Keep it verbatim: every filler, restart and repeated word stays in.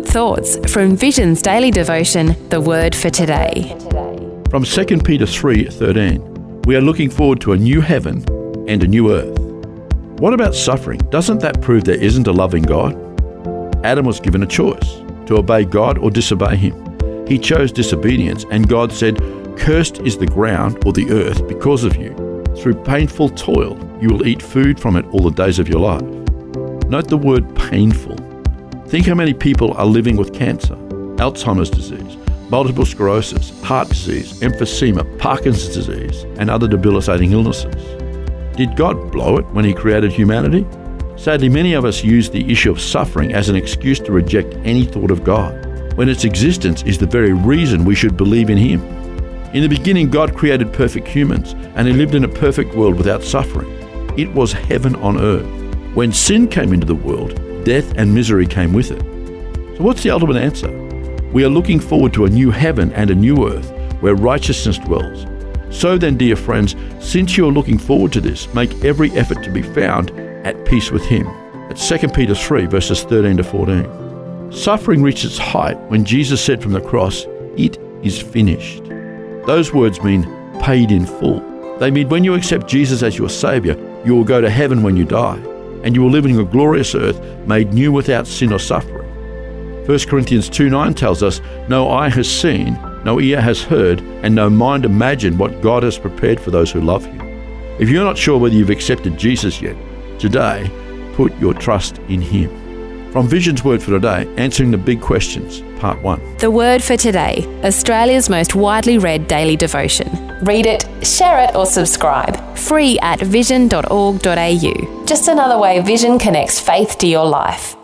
good thoughts from Vision's daily devotion, The Word for Today. From Second Peter three thirteen, we are looking forward to a new heaven and a new earth. What about suffering? Doesn't that prove there isn't a loving God? Adam was given a choice, to obey God or disobey him. He chose disobedience, and God said, "Cursed is the ground or the earth because of you. Through painful toil, you will eat food from it all the days of your life." Note the word painful. Think how many people are living with cancer, Alzheimer's disease, multiple sclerosis, heart disease, emphysema, Parkinson's disease, and other debilitating illnesses. Did God blow it when he created humanity? Sadly, many of us use the issue of suffering as an excuse to reject any thought of God, when its existence is the very reason we should believe in him. In the beginning, God created perfect humans, and he lived in a perfect world without suffering. It was heaven on earth. When sin came into the world, death and misery came with it. So what's the ultimate answer? We are looking forward to a new heaven and a new earth where righteousness dwells. So then, dear friends, since you are looking forward to this, make every effort to be found at peace with him. That's Second Peter three, verses thirteen to fourteen. Suffering reached its height when Jesus said from the cross, "It is finished." Those words mean paid in full. They mean when you accept Jesus as your Savior, you will go to heaven when you die, and you will live in a glorious earth made new without sin or suffering. First Corinthians two nine tells us, "No eye has seen, no ear has heard, and no mind imagined what God has prepared for those who love him." If you're not sure whether you've accepted Jesus yet, today, put your trust in him. From Vision's Word for Today, answering the big questions, Part one. The Word for Today, Australia's most widely read daily devotion. Read it, share it or subscribe. Free at vision dot org dot a u. Just another way Vision connects faith to your life.